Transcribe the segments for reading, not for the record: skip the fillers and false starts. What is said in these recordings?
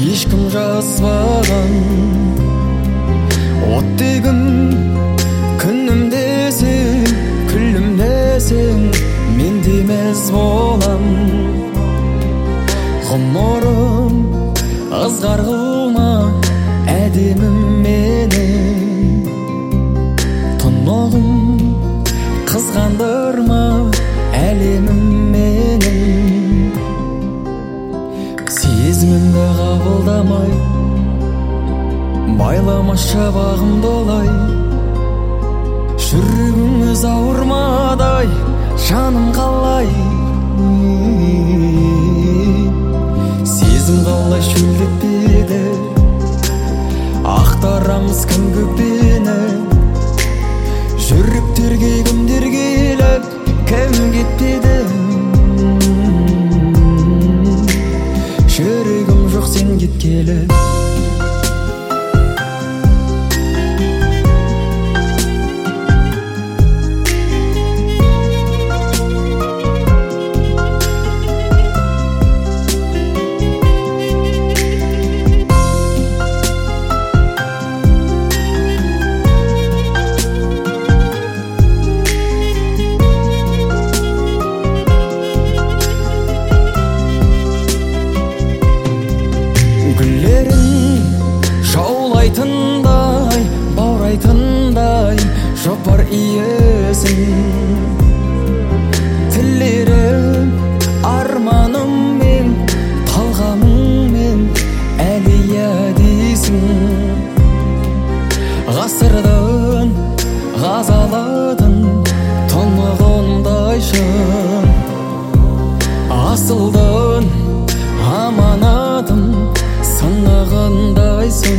ешкім жазбаған. Оттегім күнім десең, күлім десең, мен демес болам. Ғұмырым ызғар қылма әдемім менің, тұнығым қызғандырма әлемім менің. Сезімімді қабылдамай, байламашы бағымды олай, жүрегіңіз ауырмадай, жаным қалай. Сезім қалай шөлдетпеді, ақтарамыз күн көкпені. Жүректерге кімдер келіп, кім кетпеді. Жүрегім жоқ сен кеткелі. Жаулайтындай, баурайтындай жопар иесің. Тілерім арманыммен, талғамыңмен әлия дейсің. Ғасырдың ғазалатын тұнығындайшын, асылдың аманатын сынығындайсың.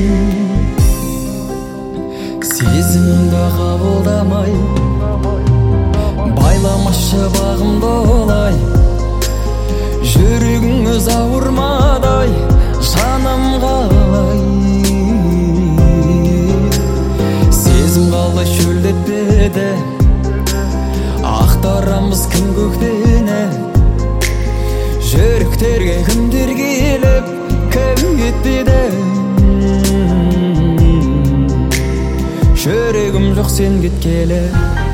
Сезімімді қабылдамай, байламашы бағымды олай, жүрегіңіз ауырмадай, жаным қалай. Сезім қалай шөлдетпеді, ақтарамыз күн көктені. Жүректерге кімдер келіп, кім кетпеді. Жүрегім жоқ сен кеткелі.